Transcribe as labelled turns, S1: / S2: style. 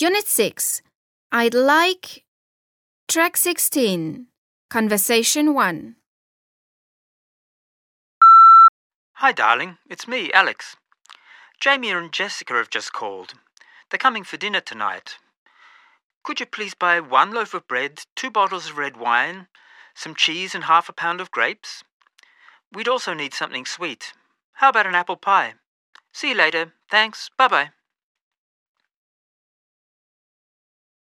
S1: Unit 6. I'd like... Track 16. Conversation 1.
S2: Hi, darling. It's me, Alex. Jamie and Jessica have just called. They're coming for dinner tonight. Could you please buy 1 loaf of bread, 2 bottles of red wine, some cheese and half a pound of grapes? We'd also need something sweet. How about an apple pie? See you later. Thanks. Bye-bye.